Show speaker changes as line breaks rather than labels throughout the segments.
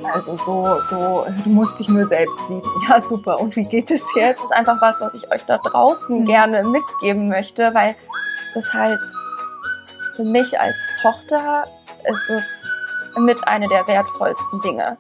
Also du musst dich nur selbst lieben. Ja, super. Und wie geht es jetzt?
Das ist einfach was ich euch da draußen gerne mitgeben möchte, weil das halt für mich als Tochter ist es mit einer der wertvollsten Dinge.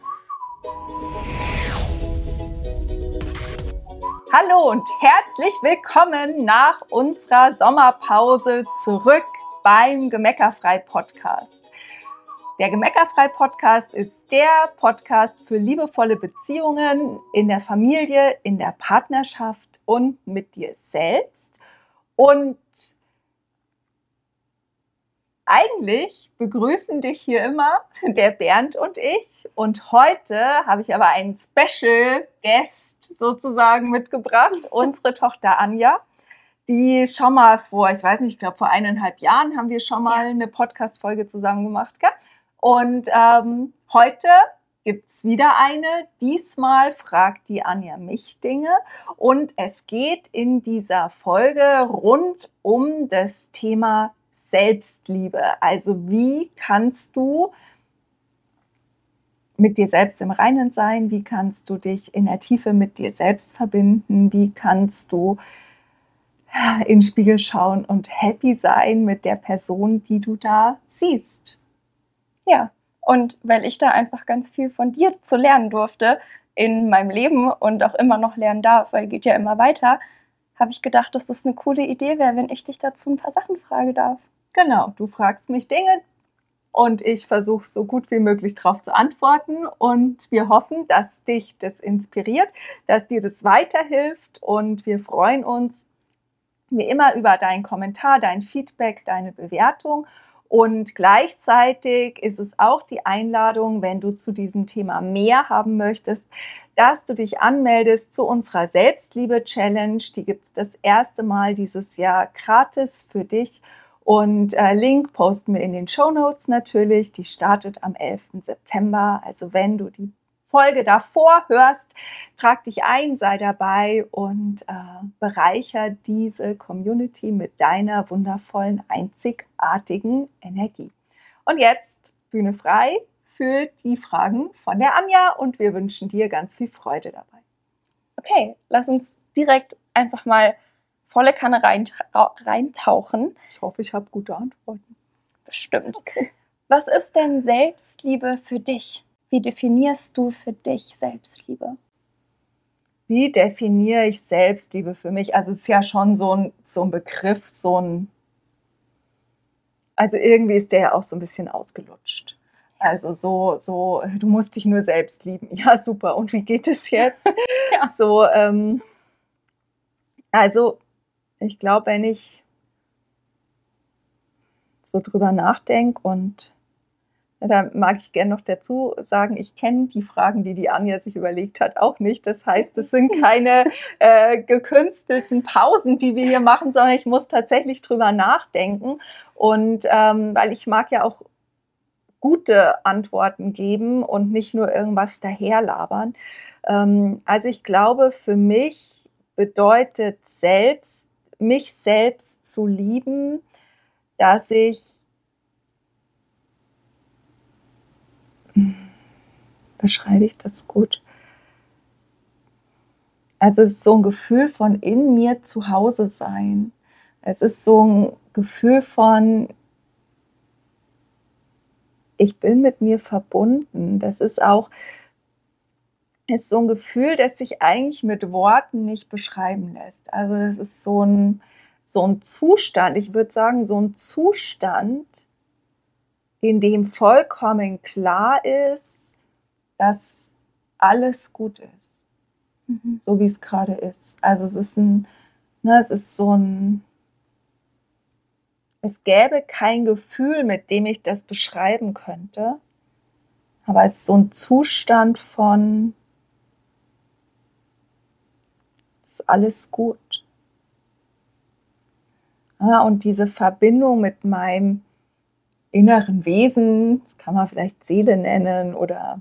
Hallo und herzlich willkommen nach unserer Sommerpause zurück beim Gemeckerfrei-Podcast. Der Gemeckerfrei-Podcast ist der Podcast für liebevolle Beziehungen in der Familie, in der Partnerschaft und mit dir selbst. Und eigentlich begrüßen dich hier immer der Bernd und ich. Und heute habe ich aber einen Special Guest sozusagen mitgebracht, unsere Tochter Anja, die schon mal vor 1,5 Jahren haben wir schon mal eine Podcast-Folge zusammen gemacht. Gell? Und heute gibt es wieder eine. Diesmal fragt die Anja mich Dinge. Und es geht in dieser Folge rund um das Thema Selbstliebe. Also wie kannst du mit dir selbst im Reinen sein? Wie kannst du dich in der Tiefe mit dir selbst verbinden? Wie kannst du in den Spiegel schauen und happy sein mit der Person, die du da siehst?
Ja, und weil ich da einfach ganz viel von dir zu lernen durfte in meinem Leben und auch immer noch lernen darf, weil geht ja immer weiter, habe ich gedacht, dass das eine coole Idee wäre, wenn ich dich dazu ein paar Sachen fragen darf.
Genau, du fragst mich Dinge und ich versuche so gut wie möglich darauf zu antworten und wir hoffen, dass dich das inspiriert, dass dir das weiterhilft und wir freuen uns wie immer über deinen Kommentar, dein Feedback, deine Bewertung. Und gleichzeitig ist es auch die Einladung, wenn du zu diesem Thema mehr haben möchtest, dass du dich anmeldest zu unserer Selbstliebe-Challenge. Die gibt es das erste Mal dieses Jahr gratis für dich. Und Link posten wir in den Shownotes natürlich. Die startet am 11. September. Also wenn du die Folge davor hörst, trag dich ein, sei dabei und bereicher diese Community mit deiner wundervollen, einzigartigen Energie. Und jetzt Bühne frei für die Fragen von der Anja und wir wünschen dir ganz viel Freude dabei.
Okay, lass uns direkt einfach mal volle Kanne reintauchen.
Ich hoffe, ich habe gute Antworten.
Bestimmt. Okay. Was ist denn Selbstliebe für dich? Wie definierst du für dich Selbstliebe?
Wie definiere ich Selbstliebe für mich? Also es ist ja schon so ein Begriff, also irgendwie ist der ja auch so ein bisschen ausgelutscht. Also so, du musst dich nur selbst lieben. Ja, super. Und wie geht es jetzt?
Ja.
So, also ich glaube, wenn ich so drüber nachdenke und da mag ich gerne noch dazu sagen, ich kenne die Fragen, die Anja sich überlegt hat, auch nicht. Das heißt, es sind keine gekünstelten Pausen, die wir hier machen, sondern ich muss tatsächlich drüber nachdenken. Und weil ich mag ja auch gute Antworten geben und nicht nur irgendwas daherlabern. Also ich glaube, für mich bedeutet mich selbst zu lieben, dass ich beschreibe ich das gut? Also es ist so ein Gefühl von in mir zu Hause sein. Es ist so ein Gefühl von, ich bin mit mir verbunden. Das ist so ein Gefühl, das sich eigentlich mit Worten nicht beschreiben lässt. Also das ist so ein Zustand, ich würde sagen, so ein Zustand, in dem vollkommen klar ist, dass alles gut ist, so wie es gerade ist. Also es gäbe kein Gefühl, mit dem ich das beschreiben könnte, aber es ist so ein Zustand von, es ist alles gut. Ja, und diese Verbindung mit meinem inneren Wesen, das kann man vielleicht Seele nennen oder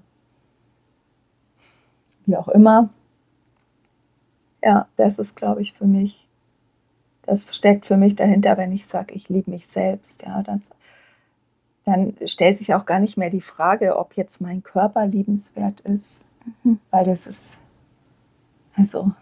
wie auch immer. Ja, das ist, glaube ich, für mich, das steckt für mich dahinter, wenn ich sage, ich liebe mich selbst. Ja, dann stellt sich auch gar nicht mehr die Frage, ob jetzt mein Körper liebenswert ist, weil das ist, also,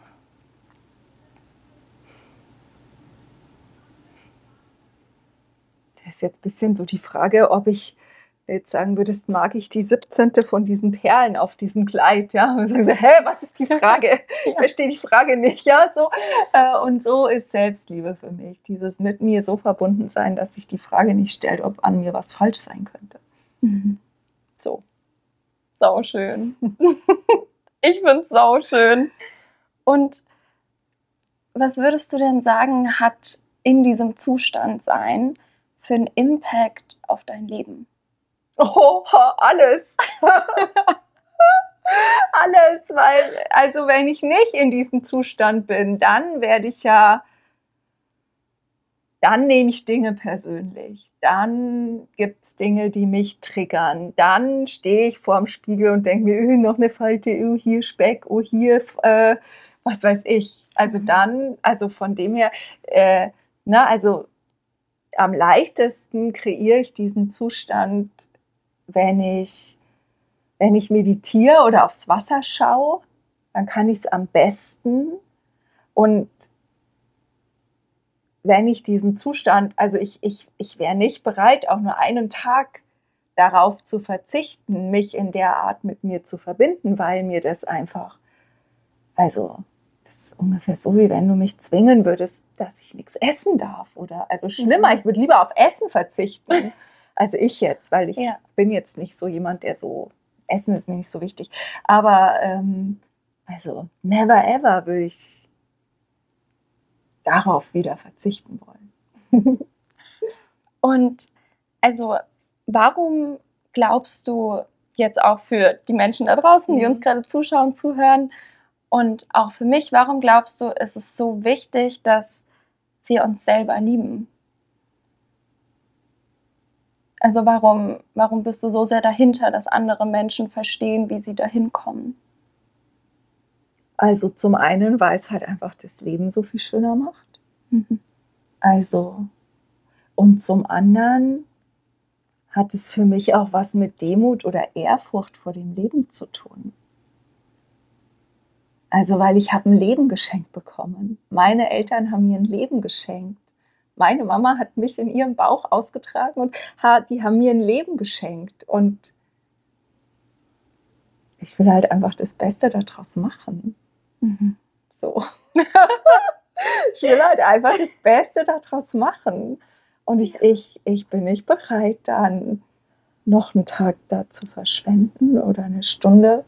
das ist jetzt ein bisschen so die Frage, ob ich jetzt sagen würdest, mag ich die 17. von diesen Perlen auf diesem Kleid, ja? Und sagen sie, hä, was ist die Frage? Ich verstehe die Frage nicht, ja? So, und so ist Selbstliebe für mich, dieses mit mir so verbunden sein, dass sich die Frage nicht stellt, ob an mir was falsch sein könnte. So.
Sauschön. Ich finde es sauschön. Und was würdest du denn sagen, hat in diesem Zustand sein für einen Impact auf dein Leben?
Oh, alles. Alles, weil, also wenn ich nicht in diesem Zustand bin, dann nehme ich Dinge persönlich. Dann gibt es Dinge, die mich triggern. Dann stehe ich vorm Spiegel und denke mir, noch eine Falte, hier Speck, hier, was weiß ich. Also also von dem her, also am leichtesten kreiere ich diesen Zustand, wenn ich meditiere oder aufs Wasser schaue, dann kann ich es am besten. Und wenn ich diesen Zustand, also ich wäre nicht bereit, auch nur einen Tag darauf zu verzichten, mich in der Art mit mir zu verbinden, weil mir das einfach, also das ist ungefähr so, wie wenn du mich zwingen würdest, dass ich nichts essen darf. Oder also schlimmer, ich würde lieber auf Essen verzichten. Also ich jetzt, weil ich bin jetzt nicht so jemand, der so, Essen ist mir nicht so wichtig. Aber also never ever würde ich darauf wieder verzichten wollen.
Und also warum glaubst du jetzt auch für die Menschen da draußen, die uns gerade zuschauen, zuhören und auch für mich, warum glaubst du, ist es so wichtig, dass wir uns selber lieben? Also warum bist du so sehr dahinter, dass andere Menschen verstehen, wie sie dahin kommen?
Also zum einen, weil es halt einfach das Leben so viel schöner macht. Also, und zum anderen hat es für mich auch was mit Demut oder Ehrfurcht vor dem Leben zu tun. Also, weil ich habe ein Leben geschenkt bekommen. Meine Eltern haben mir ein Leben geschenkt. Meine Mama hat mich in ihrem Bauch ausgetragen und die haben mir ein Leben geschenkt. Und ich will halt einfach das Beste daraus machen. So. Ich will halt einfach das Beste daraus machen. Und ich bin nicht bereit, dann noch einen Tag da zu verschwenden oder eine Stunde.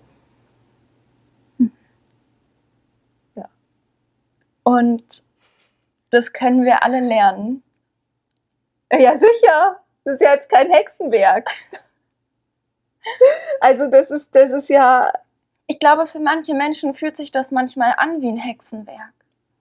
Ja.
Und das können wir alle lernen.
Ja, sicher. Das ist ja jetzt kein Hexenwerk. Also das ist ja...
Ich glaube, für manche Menschen fühlt sich das manchmal an wie ein Hexenwerk.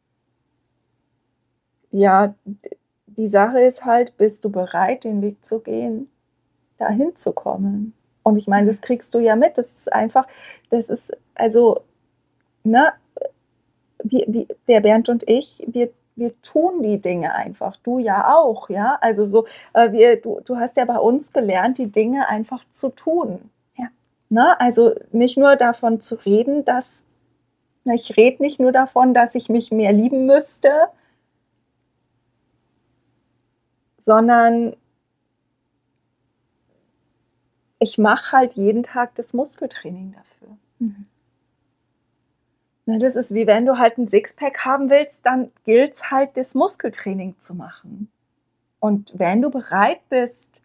Ja, die Sache ist halt, bist du bereit, den Weg zu gehen, dahin zu kommen? Und ich meine, das kriegst du ja mit. Das ist einfach, das ist, also, ne, der Bernd und ich, wir tun die Dinge einfach. Du ja auch, ja. Also so, du hast ja bei uns gelernt, die Dinge einfach zu tun.
Ja.
Ne? Also nicht nur davon zu reden, ich rede nicht nur davon, dass ich mich mehr lieben müsste, sondern ich mache halt jeden Tag das Muskeltraining dafür. Das ist wie wenn du halt ein Sixpack haben willst, dann gilt es halt, das Muskeltraining zu machen. Und wenn du bereit bist,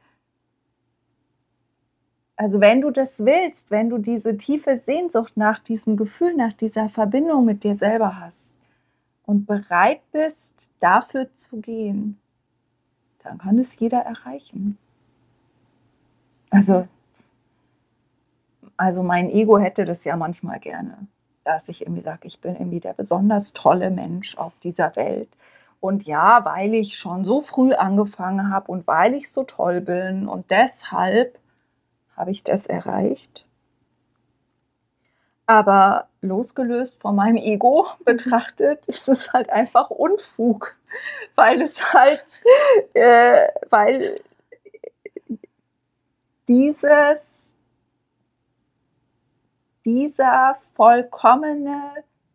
also wenn du das willst, wenn du diese tiefe Sehnsucht nach diesem Gefühl, nach dieser Verbindung mit dir selber hast und bereit bist, dafür zu gehen, dann kann es jeder erreichen. Also mein Ego hätte das ja manchmal gerne, dass ich irgendwie sage, ich bin irgendwie der besonders tolle Mensch auf dieser Welt. Und ja, weil ich schon so früh angefangen habe und weil ich so toll bin und deshalb habe ich das erreicht. Aber losgelöst von meinem Ego betrachtet, ist es halt einfach Unfug, weil es halt, weil dieser vollkommene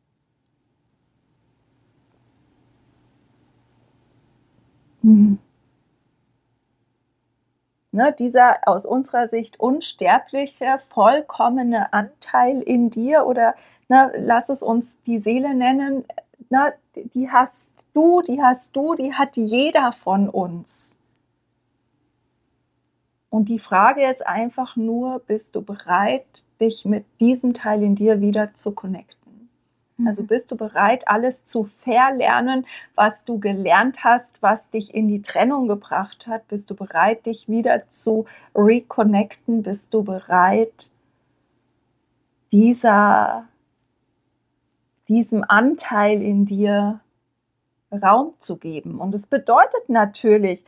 dieser aus unserer Sicht unsterbliche, vollkommene Anteil in dir oder lass es uns die Seele nennen, die hast du, die hat jeder von uns. Und die Frage ist einfach nur, bist du bereit, dich mit diesem Teil in dir wieder zu connecten? Also bist du bereit, alles zu verlernen, was du gelernt hast, was dich in die Trennung gebracht hat? Bist du bereit, dich wieder zu reconnecten? Bist du bereit, diesem Anteil in dir Raum zu geben? Und es bedeutet natürlich,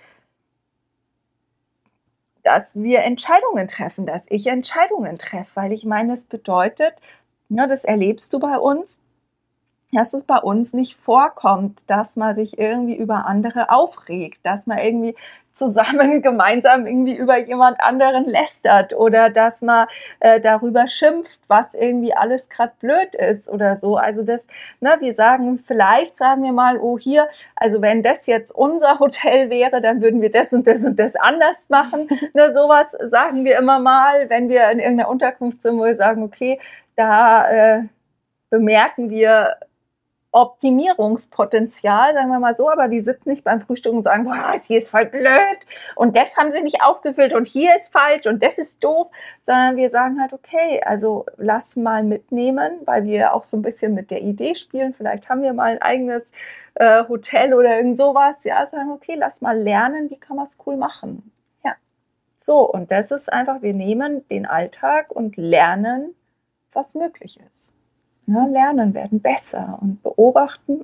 dass wir Entscheidungen treffen, dass ich Entscheidungen treffe, weil ich meine, es bedeutet, das erlebst du bei uns, dass es bei uns nicht vorkommt, dass man sich irgendwie über andere aufregt, dass man irgendwie gemeinsam irgendwie über jemand anderen lästert oder dass man darüber schimpft, was irgendwie alles gerade blöd ist oder so. Also wir sagen, vielleicht sagen wir mal, oh hier, also wenn das jetzt unser Hotel wäre, dann würden wir das und das und das anders machen. Sowas sagen wir immer mal, wenn wir in irgendeiner Unterkunft sind, wo wir sagen, okay, da bemerken wir Optimierungspotenzial, sagen wir mal so, aber wir sitzen nicht beim Frühstück und sagen, boah, hier ist voll blöd und das haben sie nicht aufgefüllt und hier ist falsch und das ist doof, sondern wir sagen halt, okay, also lass mal mitnehmen, weil wir auch so ein bisschen mit der Idee spielen, vielleicht haben wir mal ein eigenes Hotel oder irgend sowas, ja, sagen, okay, lass mal lernen, wie kann man es cool machen. Ja. So, und das ist einfach, wir nehmen den Alltag und lernen, was möglich ist. Ja, lernen, werden besser und beobachten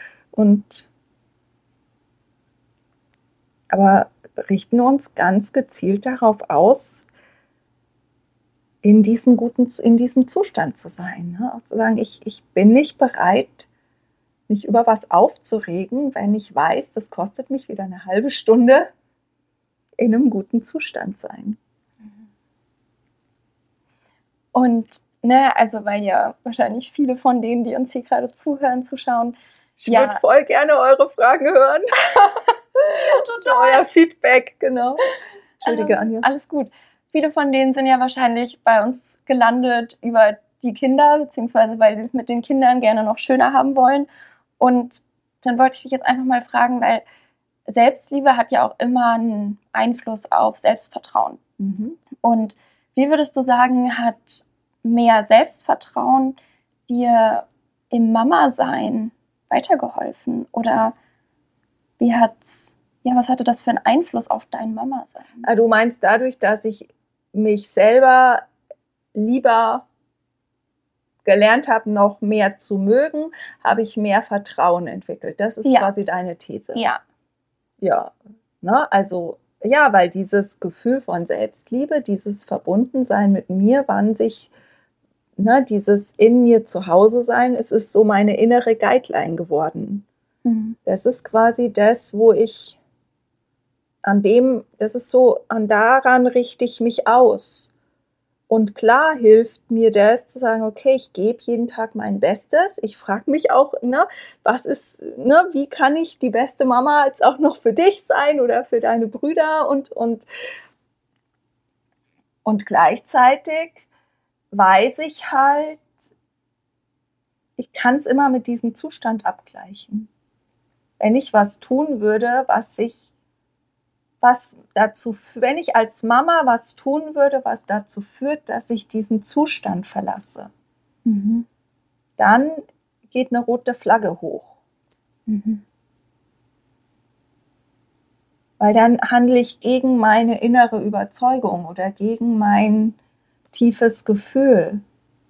aber richten uns ganz gezielt darauf aus, in diesem Zustand zu sein. Ne? Auch zu sagen, ich bin nicht bereit, mich über was aufzuregen, wenn ich weiß, das kostet mich wieder eine halbe Stunde in einem guten Zustand sein.
Und also weil ja wahrscheinlich viele von denen, die uns hier gerade zuhören, zuschauen.
Ich würde voll gerne eure Fragen hören. Total. Euer Feedback, genau. Entschuldige, Anja.
Alles gut. Viele von denen sind ja wahrscheinlich bei uns gelandet über die Kinder, beziehungsweise weil sie es mit den Kindern gerne noch schöner haben wollen. Und dann wollte ich dich jetzt einfach mal fragen, weil Selbstliebe hat ja auch immer einen Einfluss auf Selbstvertrauen. Und wie würdest du sagen, hat mehr Selbstvertrauen dir im Mama-Sein weitergeholfen? Oder was hatte das für einen Einfluss auf dein Mama-Sein?
Du meinst dadurch, dass ich mich selber lieber gelernt habe, noch mehr zu mögen, habe ich mehr Vertrauen entwickelt. Das ist quasi deine These.
Ja.
Ja, also ja, weil dieses Gefühl von Selbstliebe, dieses Verbundensein mit mir, dieses in mir zu Hause sein, es ist so meine innere Guideline geworden. Das ist quasi das, wo ich daran richte ich mich aus. Und klar hilft mir das, zu sagen, okay, ich gebe jeden Tag mein Bestes. Ich frage mich auch, wie kann ich die beste Mama jetzt auch noch für dich sein oder für deine Brüder und gleichzeitig weiß ich halt, ich kann es immer mit diesem Zustand abgleichen. Wenn ich was tun würde, wenn ich als Mama was tun würde, was dazu führt, dass ich diesen Zustand verlasse, dann geht eine rote Flagge hoch. Weil dann handle ich gegen meine innere Überzeugung oder gegen mein tiefes Gefühl.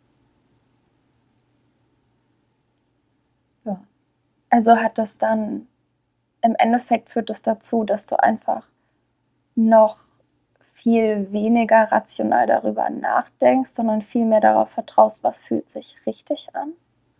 Ja. Also hat das dann, im Endeffekt führt das dazu, dass du einfach noch viel weniger rational darüber nachdenkst, sondern viel mehr darauf vertraust, was fühlt sich richtig an?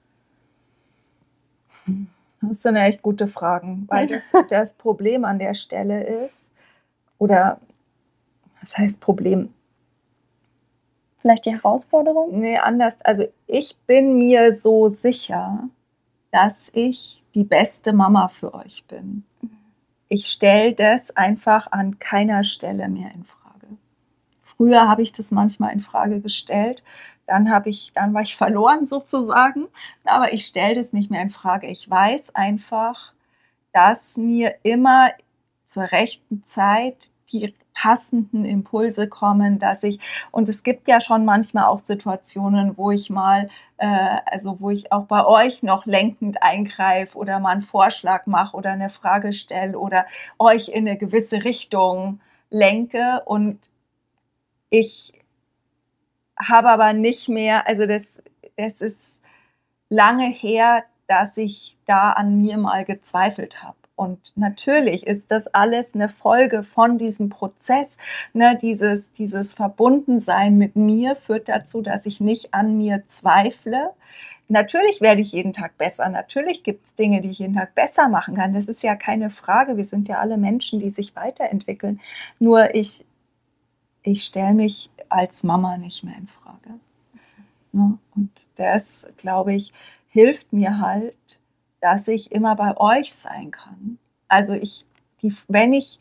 Das sind echt gute Fragen, weil das Problem an der Stelle ist, oder Was heißt Problem?
Vielleicht die Herausforderung?
Nee, anders. Also ich bin mir so sicher, dass ich die beste Mama für euch bin. Ich stelle das einfach an keiner Stelle mehr in Frage. Früher habe ich das manchmal in Frage gestellt, dann war ich verloren sozusagen, aber ich stelle das nicht mehr in Frage. Ich weiß einfach, dass mir immer zur rechten Zeit die passenden Impulse kommen, und es gibt ja schon manchmal auch Situationen, wo ich wo ich auch bei euch noch lenkend eingreife oder mal einen Vorschlag mache oder eine Frage stelle oder euch in eine gewisse Richtung lenke, und ich habe aber nicht mehr, also das ist lange her, dass ich da an mir mal gezweifelt habe. Und natürlich ist das alles eine Folge von diesem Prozess. Ne? Dieses Verbundensein mit mir führt dazu, dass ich nicht an mir zweifle. Natürlich werde ich jeden Tag besser. Natürlich gibt es Dinge, die ich jeden Tag besser machen kann. Das ist ja keine Frage. Wir sind ja alle Menschen, die sich weiterentwickeln. Nur ich stelle mich als Mama nicht mehr in Frage. Ne? Und das, glaube ich, hilft mir halt, dass ich immer bei euch sein kann. Also wenn ich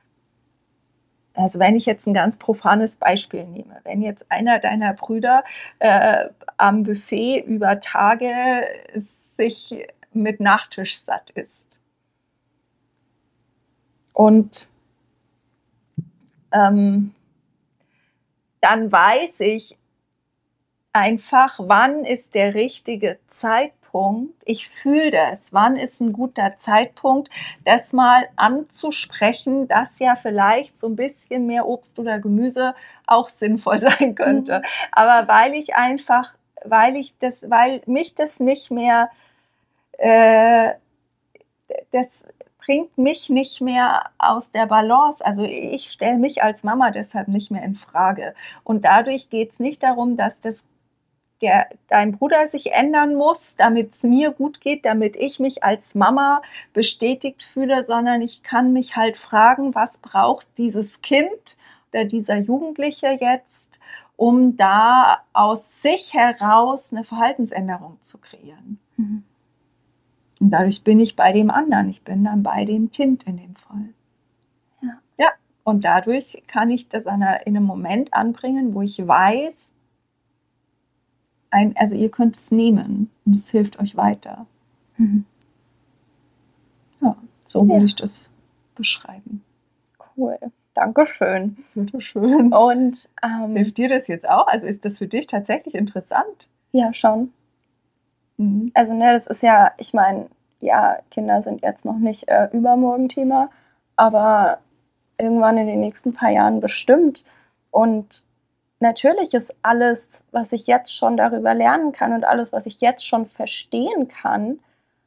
jetzt ein ganz profanes Beispiel nehme, wenn jetzt einer deiner Brüder am Buffet über Tage sich mit Nachtisch satt isst und dann weiß ich einfach, wann ist der richtige Zeitpunkt. Ich fühle das. Wann ist ein guter Zeitpunkt, das mal anzusprechen, dass ja vielleicht so ein bisschen mehr Obst oder Gemüse auch sinnvoll sein könnte. Aber weil mich das nicht mehr, das bringt mich nicht mehr aus der Balance. Also ich stelle mich als Mama deshalb nicht mehr in Frage. Und dadurch geht es nicht darum, dass dein Bruder sich ändern muss, damit es mir gut geht, damit ich mich als Mama bestätigt fühle, sondern ich kann mich halt fragen, was braucht dieses Kind oder dieser Jugendliche jetzt, um da aus sich heraus eine Verhaltensänderung zu kreieren. Mhm. Und dadurch bin ich bei dem anderen, ich bin dann bei dem Kind in dem Fall. Ja, und dadurch kann ich das in einem Moment anbringen, wo ich weiß, also ihr könnt es nehmen und es hilft euch weiter. Mhm. Ja, so würde ich das beschreiben.
Cool, Dankeschön.
Bitteschön.
Und
hilft dir das jetzt auch? Also ist das für dich tatsächlich interessant?
Ja, schon. Mhm. Also das ist ja, ich meine, ja, Kinder sind jetzt noch nicht übermorgen Thema, aber irgendwann in den nächsten paar Jahren bestimmt. Und natürlich ist alles, was ich jetzt schon darüber lernen kann und alles, was ich jetzt schon verstehen kann,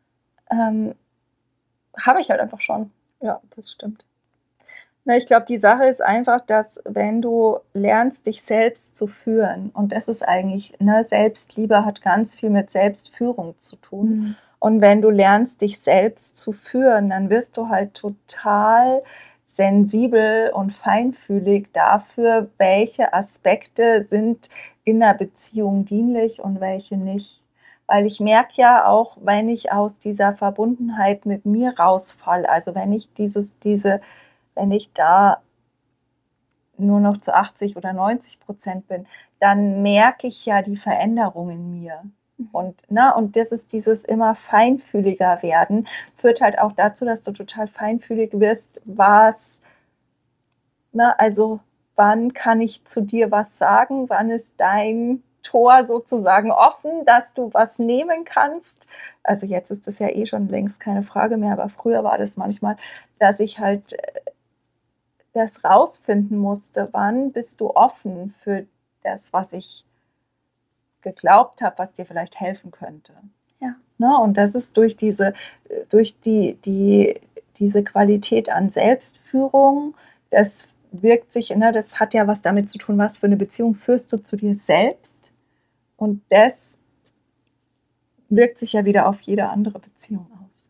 habe ich halt einfach schon.
Ja, das stimmt. Ich glaube, die Sache ist einfach, dass wenn du lernst, dich selbst zu führen, und das ist eigentlich, Selbstliebe hat ganz viel mit Selbstführung zu tun. Mhm. Und wenn du lernst, dich selbst zu führen, dann wirst du halt total sensibel und feinfühlig dafür, welche Aspekte sind in einer Beziehung dienlich und welche nicht. Weil ich merke ja auch, wenn ich aus dieser Verbundenheit mit mir rausfalle, also wenn ich wenn ich da nur noch zu 80 oder 90% bin, dann merke ich ja die Veränderung in mir. Und das ist dieses immer feinfühliger werden, führt halt auch dazu, dass du total feinfühlig wirst, also wann kann ich zu dir was sagen, wann ist dein Tor sozusagen offen, dass du was nehmen kannst. Also jetzt ist das ja eh schon längst keine Frage mehr, aber früher war das manchmal, dass ich halt das rausfinden musste, wann bist du offen für das, was ich geglaubt habe, was dir vielleicht helfen könnte.
Ja.
Und das ist durch diese Qualität an Selbstführung, das wirkt sich, das hat ja was damit zu tun, was für eine Beziehung führst du zu dir selbst, und das wirkt sich ja wieder auf jede andere Beziehung aus.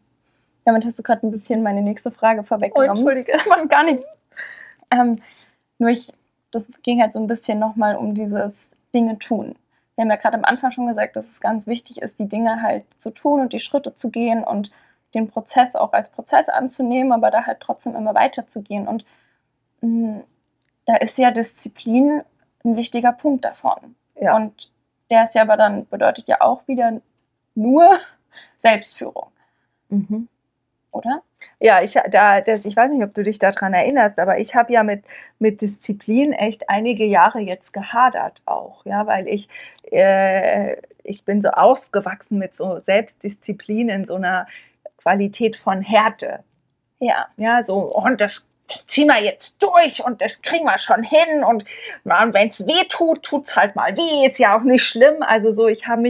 Damit hast du gerade ein bisschen meine nächste Frage vorweggenommen.
Oh, Entschuldige.
Das macht gar nichts. Das ging halt so ein bisschen nochmal um dieses Dinge tun. Wir haben ja gerade am Anfang schon gesagt, dass es ganz wichtig ist, die Dinge halt zu tun und die Schritte zu gehen und den Prozess auch als Prozess anzunehmen, aber da halt trotzdem immer weiterzugehen. Und da ist ja Disziplin ein wichtiger Punkt davon.
Ja.
Und der ist ja aber dann, bedeutet ja auch wieder nur Selbstführung.
Mhm.
Oder?
Ja, ich weiß nicht, ob du dich daran erinnerst, aber ich habe ja mit Disziplin echt einige Jahre jetzt gehadert auch, ja, weil ich bin so aufgewachsen mit so Selbstdisziplin in so einer Qualität von Härte.
Ja.
Ja, so, und das ziehen wir jetzt durch und das kriegen wir schon hin und wenn es weh tut, tut es halt mal weh, ist ja auch nicht schlimm. Also so, ich habe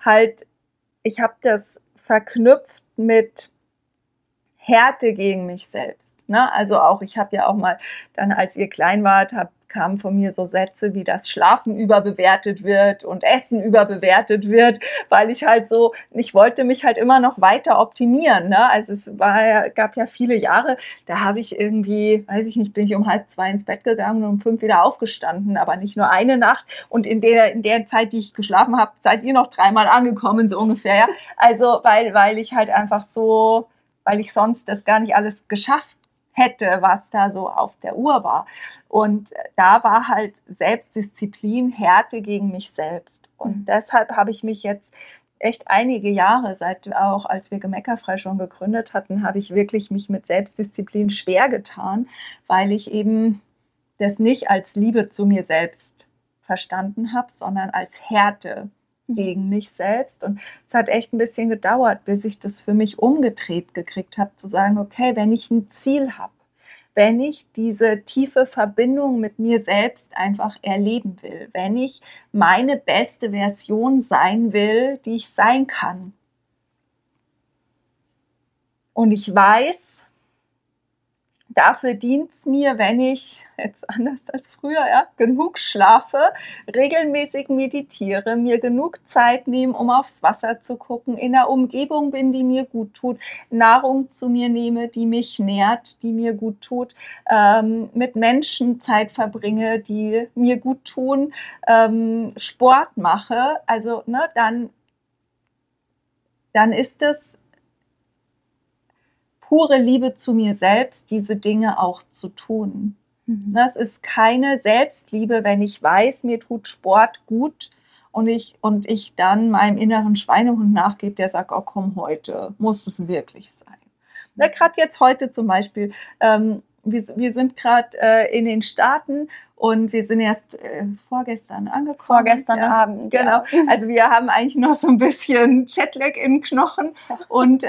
das verknüpft mit Härte gegen mich selbst. Ne? Also auch, ich habe ja auch mal dann, als ihr klein wart, kamen von mir so Sätze wie, dass Schlafen überbewertet wird und Essen überbewertet wird, weil ich wollte mich halt immer noch weiter optimieren. Ne? Also gab ja viele Jahre, da habe ich irgendwie, weiß ich nicht, bin ich um 1:30 ins Bett gegangen und um 5 wieder aufgestanden, aber nicht nur eine Nacht. Und in der Zeit, die ich geschlafen habe, seid ihr noch 3-mal angekommen, so ungefähr. Ja? Also, weil ich halt einfach so, weil ich sonst das gar nicht alles geschafft hätte, was da so auf der Uhr war. Und da war halt Selbstdisziplin, Härte gegen mich selbst. Und deshalb habe ich mich jetzt echt einige Jahre, auch als wir Gemeckerfrei schon gegründet hatten, habe ich wirklich mich mit Selbstdisziplin schwer getan, weil ich eben das nicht als Liebe zu mir selbst verstanden habe, sondern als Härte gegen mich selbst. Und es hat echt ein bisschen gedauert, bis ich das für mich umgedreht gekriegt habe, zu sagen, okay, wenn ich ein Ziel habe, wenn ich diese tiefe Verbindung mit mir selbst einfach erleben will, wenn ich meine beste Version sein will, die ich sein kann. Und ich weiß, dafür dient es mir, wenn ich, jetzt anders als früher, ja, genug schlafe, regelmäßig meditiere, mir genug Zeit nehme, um aufs Wasser zu gucken, in einer Umgebung bin, die mir gut tut, Nahrung zu mir nehme, die mich nährt, die mir gut tut, mit Menschen Zeit verbringe, die mir gut tun, Sport mache, also ne, dann ist es pure Liebe zu mir selbst, diese Dinge auch zu tun. Das ist keine Selbstliebe, wenn ich weiß, mir tut Sport gut und ich dann meinem inneren Schweinehund nachgebe, der sagt, oh komm, heute muss es wirklich sein. Ja, gerade jetzt heute zum Beispiel, wir sind gerade in den Staaten und wir sind erst vorgestern angekommen.
Vorgestern Abend.
Genau. Ja. Also wir haben eigentlich noch so ein bisschen Jetlag im Knochen und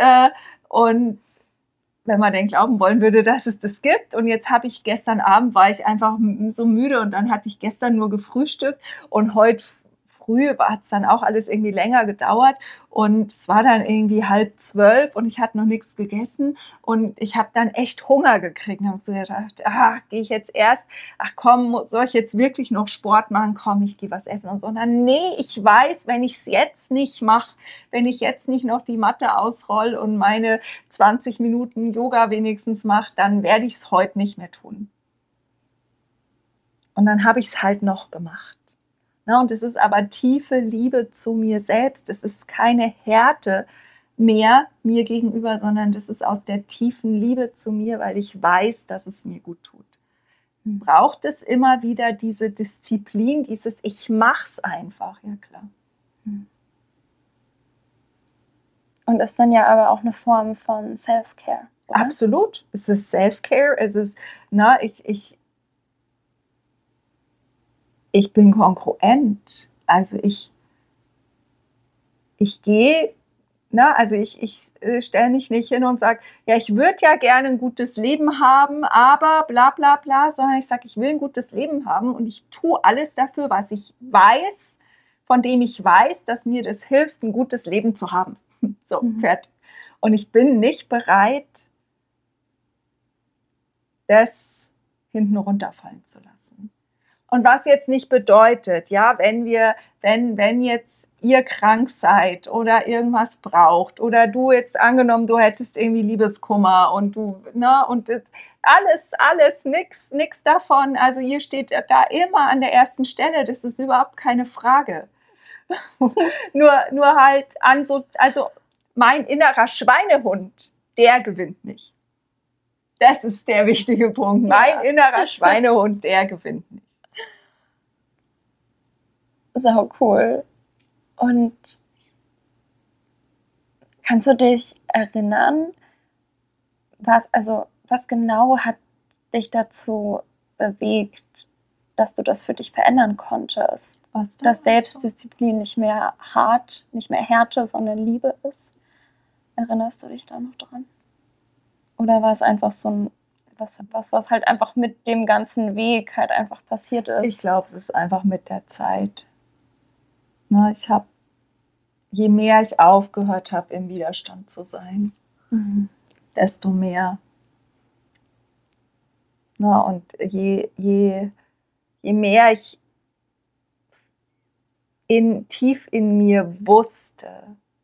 wenn man denn glauben wollen würde, dass es das gibt. Und jetzt gestern Abend war ich einfach so müde und dann hatte ich gestern nur gefrühstückt und heute früh hat es dann auch alles irgendwie länger gedauert und es war dann irgendwie 11:30 und ich hatte noch nichts gegessen und ich habe dann echt Hunger gekriegt und habe so gedacht, gehe ich jetzt erst, ach komm, soll ich jetzt wirklich noch Sport machen? Komm, ich gehe was essen und so. Und dann, nee, ich weiß, wenn ich es jetzt nicht mache, wenn ich jetzt nicht noch die Matte ausrolle und meine 20 Minuten Yoga wenigstens mache, dann werde ich es heute nicht mehr tun. Und dann habe ich es halt noch gemacht. Und es ist aber tiefe Liebe zu mir selbst. Es ist keine Härte mehr mir gegenüber, sondern das ist aus der tiefen Liebe zu mir, weil ich weiß, dass es mir gut tut. Braucht es immer wieder diese Disziplin, dieses Ich mach's einfach, ja klar.
Und ist dann ja aber auch eine Form von Self-Care.
Oder? Absolut. Es ist Self-Care. Es ist, ich bin kongruent. Also ich gehe, also ich stelle mich nicht hin und sage, ja, ich würde ja gerne ein gutes Leben haben, aber bla bla bla, sondern ich sage, ich will ein gutes Leben haben und ich tue alles dafür, was ich weiß, von dem ich weiß, dass mir das hilft, ein gutes Leben zu haben. So, fertig. Und ich bin nicht bereit, das hinten runterfallen zu lassen. Und was jetzt nicht bedeutet, ja, wenn jetzt ihr krank seid oder irgendwas braucht oder du jetzt angenommen, du hättest irgendwie Liebeskummer und du, ne, und alles, nix davon. Also ihr steht da immer an der ersten Stelle, das ist überhaupt keine Frage. nur halt also mein innerer Schweinehund, der gewinnt nicht. Das ist der wichtige Punkt. Mein innerer Schweinehund, der gewinnt nicht.
Sau cool. Und kannst du dich erinnern, was genau hat dich dazu bewegt, dass du das für dich verändern konntest? Dass Selbstdisziplin nicht mehr Härte, sondern Liebe ist? Erinnerst du dich da noch dran? Oder war es einfach so ein was halt einfach mit dem ganzen Weg halt einfach passiert ist?
Ich glaube, es ist einfach mit der Zeit. Ne, je mehr ich aufgehört habe, im Widerstand zu sein, desto mehr. Ne, und je mehr ich tief in mir wusste,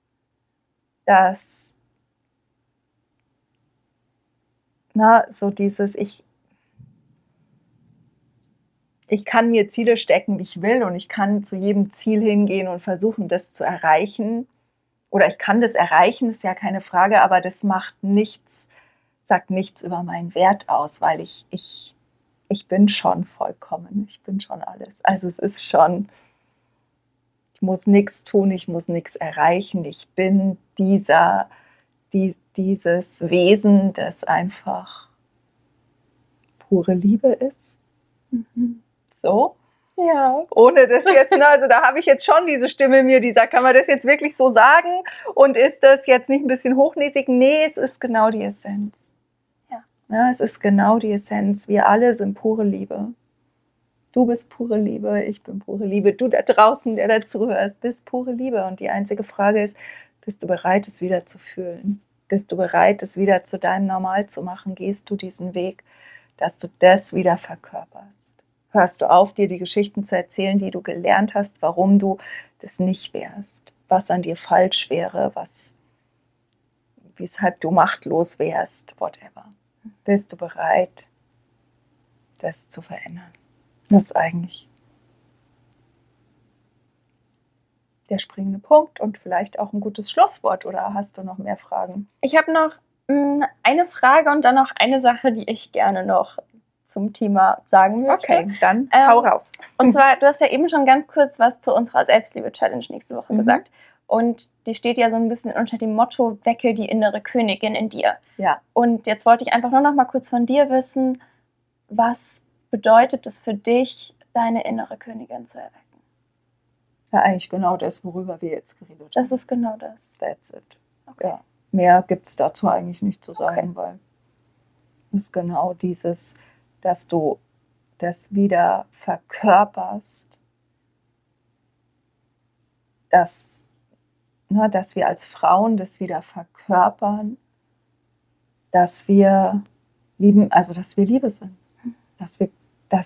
dass so dieses, ich kann mir Ziele stecken, wie ich will, und ich kann zu jedem Ziel hingehen und versuchen, das zu erreichen. Oder ich kann das erreichen, ist ja keine Frage, aber das sagt nichts über meinen Wert aus, weil ich bin schon vollkommen, ich bin schon alles. Also es ist schon, ich muss nichts tun, ich muss nichts erreichen, ich bin dieses Wesen, das einfach pure Liebe ist. So.
Ja.
Ohne das jetzt, also da habe ich jetzt schon diese Stimme in mir, die sagt, kann man das jetzt wirklich so sagen? Und ist das jetzt nicht ein bisschen hochnäsig? Nee, es ist genau die Essenz. Ja, es ist genau die Essenz. Wir alle sind pure Liebe. Du bist pure Liebe, ich bin pure Liebe. Du da draußen, der dazu hörst, bist pure Liebe. Und die einzige Frage ist, bist du bereit, es wieder zu fühlen? Bist du bereit, es wieder zu deinem Normal zu machen? Gehst du diesen Weg, dass du das wieder verkörperst? Hörst du auf, dir die Geschichten zu erzählen, die du gelernt hast, warum du das nicht wärst? Was an dir falsch wäre, weshalb du machtlos wärst, whatever. Bist du bereit, das zu verändern? Das ist eigentlich der springende Punkt und vielleicht auch ein gutes Schlusswort. Oder hast du noch mehr Fragen?
Ich habe noch eine Frage und dann noch eine Sache, die ich gerne noch zum Thema sagen möchte.
Okay, dann hau raus.
Und zwar, du hast ja eben schon ganz kurz was zu unserer Selbstliebe-Challenge nächste Woche gesagt. Und die steht ja so ein bisschen unter dem Motto, wecke die innere Königin in dir.
Ja.
Und jetzt wollte ich einfach nur noch mal kurz von dir wissen, was bedeutet es für dich, deine innere Königin zu erwecken?
Ja, eigentlich genau das, worüber wir jetzt geredet haben.
Das ist genau das.
That's it.
Okay.
Ja. Mehr gibt es dazu eigentlich nicht zu sagen, weil es ist genau dieses, dass du das wieder verkörperst, dass wir als Frauen das wieder verkörpern, dass wir lieben, also dass wir Liebe sind, dass wir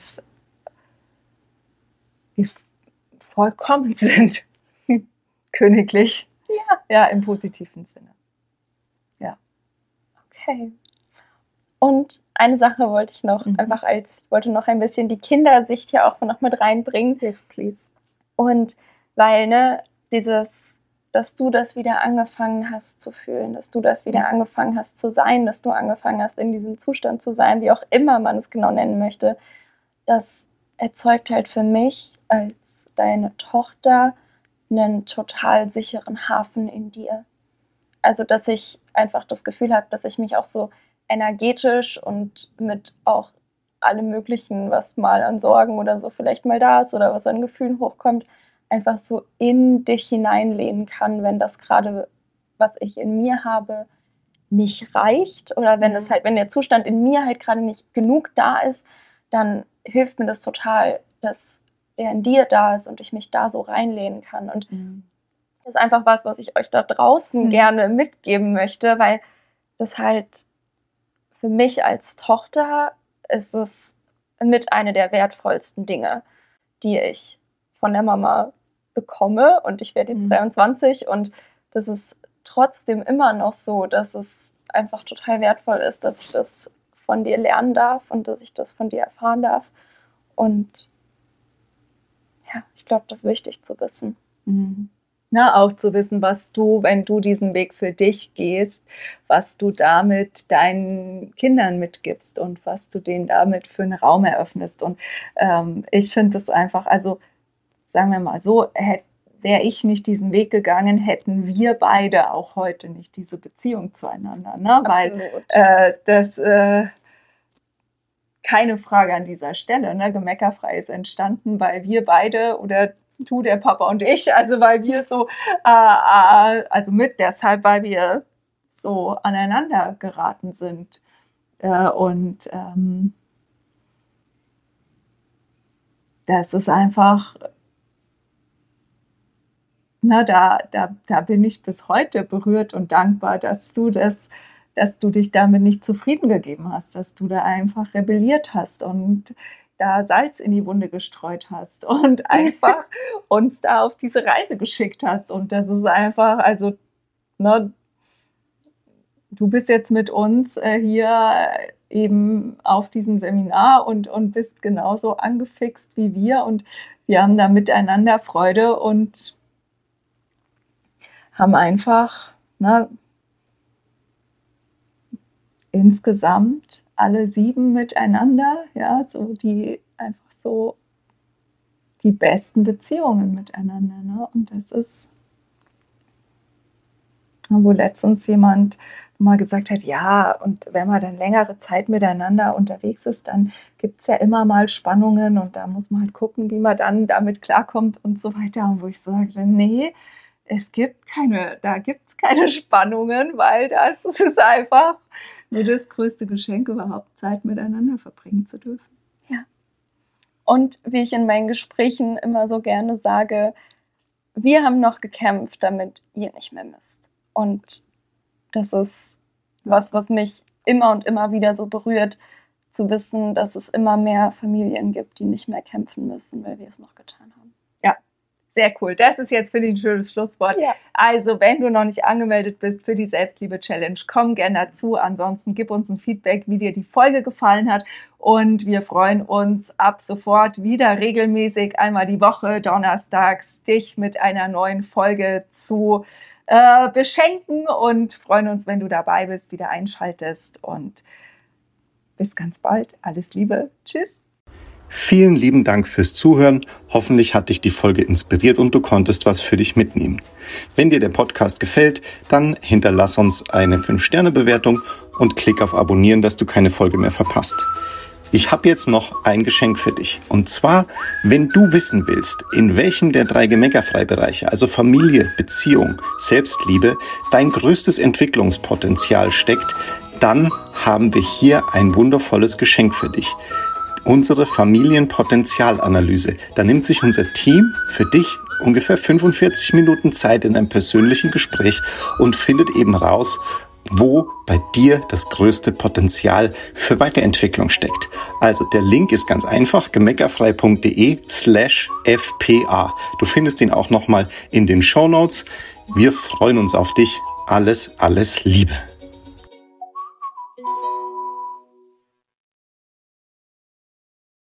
vollkommen sind, königlich, ja, im positiven Sinne. Ja.
Okay. Und eine Sache wollte ich noch, ich wollte noch ein bisschen die Kindersicht hier auch noch mit reinbringen.
Yes, please.
Und weil, dass du das wieder angefangen hast zu fühlen, dass du das wieder angefangen hast zu sein, dass du angefangen hast, in diesem Zustand zu sein, wie auch immer man es genau nennen möchte, das erzeugt halt für mich als deine Tochter einen total sicheren Hafen in dir. Also, dass ich einfach das Gefühl habe, dass ich mich auch so energetisch und mit auch allem Möglichen, was mal an Sorgen oder so vielleicht mal da ist oder was an Gefühlen hochkommt, einfach so in dich hineinlehnen kann, wenn das gerade, was ich in mir habe, nicht reicht oder wenn der Zustand in mir halt gerade nicht genug da ist, dann hilft mir das total, dass der in dir da ist und ich mich da so reinlehnen kann. Und das ist einfach was ich euch da draußen gerne mitgeben möchte, weil das halt für mich als Tochter ist es mit einer der wertvollsten Dinge, die ich von der Mama bekomme. Und ich werde jetzt 23 und das ist trotzdem immer noch so, dass es einfach total wertvoll ist, dass ich das von dir lernen darf und dass ich das von dir erfahren darf. Und ja, ich glaube, das ist wichtig zu wissen.
Na, auch zu wissen, was du, wenn du diesen Weg für dich gehst, was du damit deinen Kindern mitgibst und was du denen damit für einen Raum eröffnest. Und ich finde es einfach, also sagen wir mal so, wäre ich nicht diesen Weg gegangen, hätten wir beide auch heute nicht diese Beziehung zueinander. Ne? Weil das keine Frage an dieser Stelle. Ne? Gemeckerfrei ist entstanden, weil wir beide oder du, der Papa und ich, also weil wir so, deshalb, weil wir so aneinander geraten sind. Das ist einfach, da bin ich bis heute berührt und dankbar, dass du dich damit nicht zufrieden gegeben hast, dass du da einfach rebelliert hast und da Salz in die Wunde gestreut hast und einfach uns da auf diese Reise geschickt hast. Und das ist einfach, also, ne, du bist jetzt mit uns hier eben auf diesem Seminar und bist genauso angefixt wie wir. Und wir haben da miteinander Freude und haben einfach, ne, insgesamt alle 7 miteinander, ja, so die besten Beziehungen miteinander, ne? Und das ist, wo letztens jemand mal gesagt hat, ja, und wenn man dann längere Zeit miteinander unterwegs ist, dann gibt es ja immer mal Spannungen und da muss man halt gucken, wie man dann damit klarkommt und so weiter. Und wo ich sagte, nee, da gibt es keine Spannungen, weil das ist einfach nur das größte Geschenk, überhaupt Zeit miteinander verbringen zu dürfen.
Ja. Und wie ich in meinen Gesprächen immer so gerne sage, wir haben noch gekämpft, damit ihr nicht mehr müsst. Und das ist was mich immer und immer wieder so berührt, zu wissen, dass es immer mehr Familien gibt, die nicht mehr kämpfen müssen, weil wir es noch getan haben.
Ja. Sehr cool. Das ist jetzt, finde ich, ein schönes Schlusswort. Ja. Also, wenn du noch nicht angemeldet bist für die Selbstliebe-Challenge, komm gerne dazu. Ansonsten gib uns ein Feedback, wie dir die Folge gefallen hat. Und wir freuen uns ab sofort wieder regelmäßig einmal die Woche, donnerstags, dich mit einer neuen Folge zu beschenken und freuen uns, wenn du dabei bist, wieder einschaltest. Und bis ganz bald. Alles Liebe. Tschüss.
Vielen lieben Dank fürs Zuhören. Hoffentlich hat dich die Folge inspiriert und du konntest was für dich mitnehmen. Wenn dir der Podcast gefällt, dann hinterlass uns eine 5-Sterne-Bewertung und klick auf Abonnieren, dass du keine Folge mehr verpasst. Ich habe jetzt noch ein Geschenk für dich. Und zwar, wenn du wissen willst, in welchem der 3 Gemeckerfrei-Bereiche, also Familie, Beziehung, Selbstliebe, dein größtes Entwicklungspotenzial steckt, dann haben wir hier ein wundervolles Geschenk für dich. Unsere Familienpotenzialanalyse. Da nimmt sich unser Team für dich ungefähr 45 Minuten Zeit in einem persönlichen Gespräch und findet eben raus, wo bei dir das größte Potenzial für Weiterentwicklung steckt. Also der Link ist ganz einfach, gemeckerfrei.de/fpa. Du findest ihn auch nochmal in den Shownotes. Wir freuen uns auf dich. Alles Liebe.